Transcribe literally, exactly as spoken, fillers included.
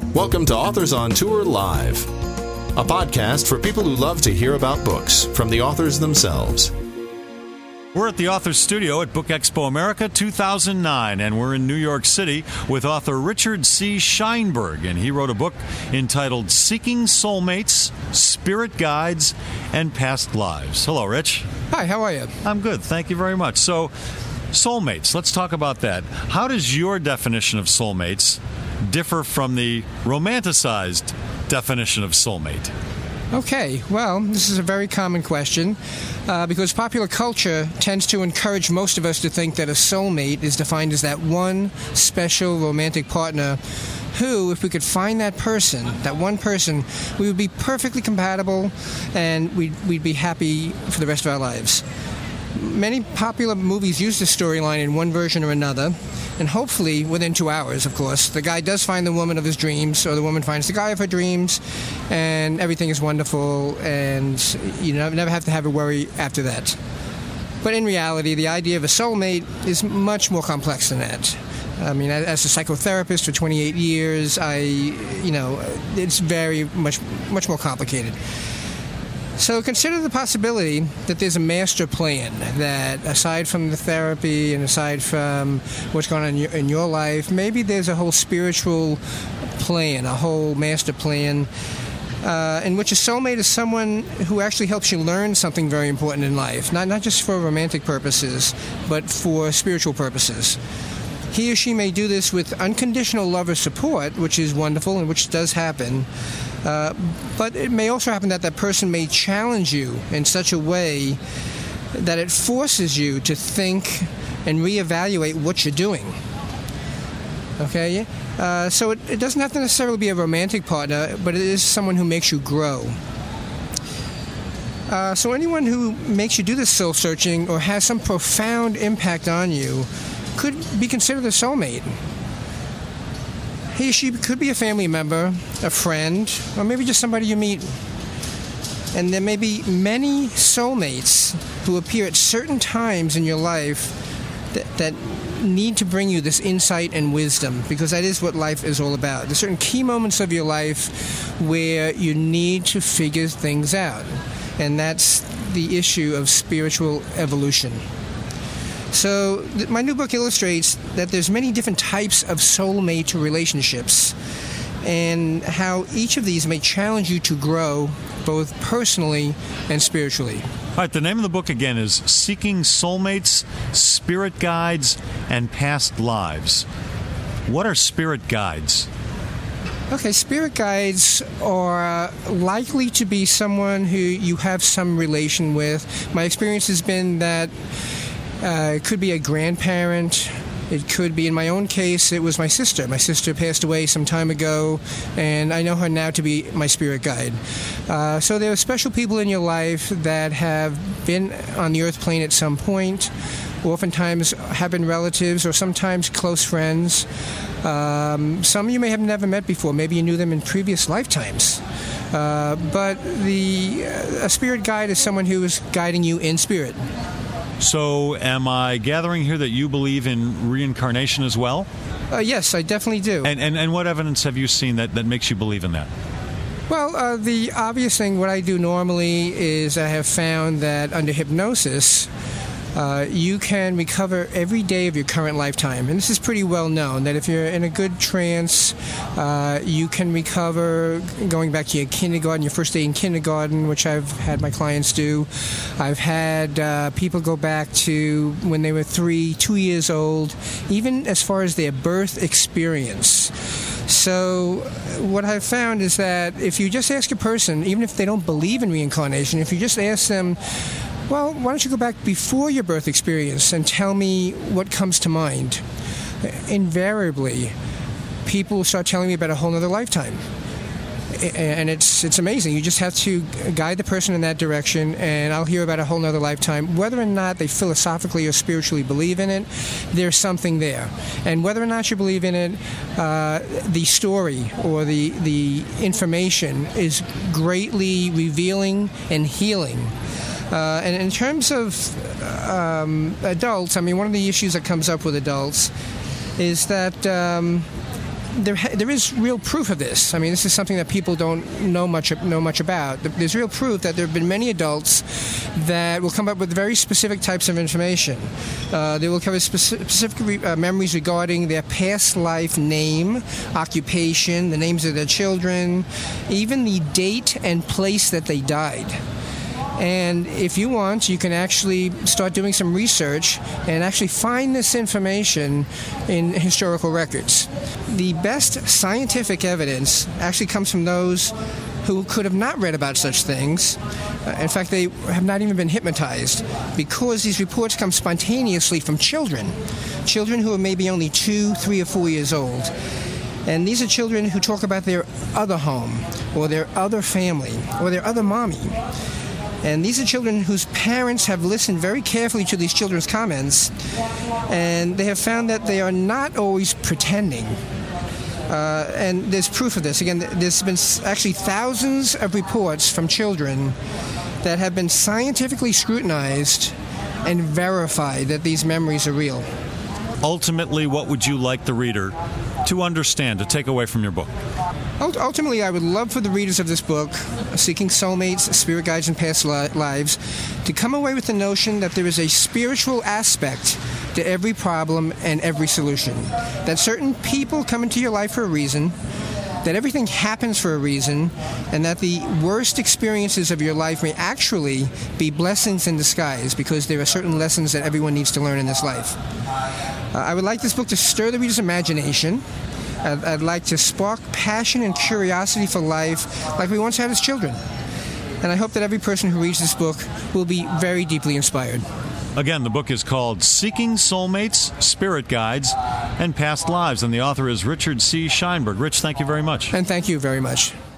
Welcome to Authors on Tour Live, a podcast for people who love to hear about books from the authors themselves. We're at the Authors Studio at Book Expo America two thousand nine, and we're in New York City with author Richard C. Sheinberg, and he wrote a book entitled Seeking Soulmates, Spirit Guides, and Past Lives. Hello, Rich. Hi, how are you? I'm good, thank you very much. So, soulmates, let's talk about that. How does your definition of soulmates differ from the romanticized definition of soulmate? Okay, well, this is a very common question uh, because popular culture tends to encourage most of us to think that a soulmate is defined as that one special romantic partner who, if we could find that person, that one person, we would be perfectly compatible and we'd, we'd be happy for the rest of our lives. Many popular movies use this storyline in one version or another, and hopefully within two hours, of course, the guy does find the woman of his dreams, or the woman finds the guy of her dreams, and everything is wonderful, and you never have to have a worry after that. But in reality, the idea of a soulmate is much more complex than that. I mean, as a psychotherapist for twenty-eight years, I, you know, it's very much, much more complicated. So consider the possibility that there's a master plan, that aside from the therapy and aside from what's going on in your, in your life, maybe there's a whole spiritual plan, a whole master plan, uh, in which a soulmate is someone who actually helps you learn something very important in life, not, not just for romantic purposes, but for spiritual purposes. He or she may do this with unconditional love or support, which is wonderful and which does happen. Uh, but it may also happen that that person may challenge you in such a way that it forces you to think and reevaluate what you're doing. Okay? Uh, so it, it doesn't have to necessarily be a romantic partner, but it is someone who makes you grow. Uh, so anyone who makes you do this soul searching or has some profound impact on you could be considered a soulmate. He or she could be a family member, a friend, or maybe just somebody you meet. And there may be many soulmates who appear at certain times in your life that, that need to bring you this insight and wisdom, because that is what life is all about. There's certain key moments of your life where you need to figure things out. And that's the issue of spiritual evolution. So th- my new book illustrates that there's many different types of soulmate relationships and how each of these may challenge you to grow both personally and spiritually. All right, the name of the book again is Seeking Soulmates, Spirit Guides, and Past Lives. What are spirit guides? Okay, spirit guides are likely to be someone who you have some relation with. My experience has been that Uh, it could be a grandparent. It could be, in my own case, it was my sister. My sister passed away some time ago, and I know her now to be my spirit guide. Uh, so there are special people in your life that have been on the earth plane at some point, oftentimes have been relatives or sometimes close friends. Um, some you may have never met before. Maybe you knew them in previous lifetimes. Uh, but the uh, a spirit guide is someone who is guiding you in spirit. So am I gathering here that you believe in reincarnation as well? Uh, yes, I definitely do. And, and and what evidence have you seen that, that makes you believe in that? Well, uh, the obvious thing, what I do normally is I have found that under hypnosis, uh, you can recover every day of your current lifetime. And this is pretty well known, that if you're in a good trance, uh, you can recover going back to your kindergarten, your first day in kindergarten, which I've had my clients do. I've had uh, people go back to when they were three, two years old, even as far as their birth experience. So what I've found is that if you just ask a person, even if they don't believe in reincarnation, if you just ask them, well, why don't you go back before your birth experience and tell me what comes to mind? Invariably, people start telling me about a whole other lifetime. And it's it's amazing. You just have to guide the person in that direction, and I'll hear about a whole other lifetime. Whether or not they philosophically or spiritually believe in it, there's something there. And whether or not you believe in it, uh, the story or the, the information is greatly revealing and healing. Uh, and in terms of um, adults, I mean, one of the issues that comes up with adults is that um, there there is real proof of this. I mean, this is something that people don't know much know much about. There's real proof that there have been many adults that will come up with very specific types of information. Uh, they will cover specific, specific re, uh, memories regarding their past life name, occupation, the names of their children, even the date and place that they died. And if you want, you can actually start doing some research and actually find this information in historical records. The best scientific evidence actually comes from those who could have not read about such things. Uh, in fact, they have not even been hypnotized, because these reports come spontaneously from children, children who are maybe only two, three, or four years old. And these are children who talk about their other home, or their other family, or their other mommy. And these are children whose parents have listened very carefully to these children's comments, and they have found that they are not always pretending. Uh, and there's proof of this. Again, there's been actually thousands of reports from children that have been scientifically scrutinized and verified that these memories are real. Ultimately, what would you like the reader to understand, to take away from your book? Ultimately, I would love for the readers of this book, Seeking Soulmates, Spirit Guides, and Past Lives, to come away with the notion that there is a spiritual aspect to every problem and every solution. That certain people come into your life for a reason, that everything happens for a reason, and that the worst experiences of your life may actually be blessings in disguise, because there are certain lessons that everyone needs to learn in this life. Uh, I would like this book to stir the reader's imagination. I'd, I'd like to spark passion and curiosity for life like we once had as children. And I hope that every person who reads this book will be very deeply inspired. Again, the book is called Seeking Soulmates, Spirit Guides, and Past Lives, and the author is Richard C. Sheinberg. Rich, thank you very much. And thank you very much.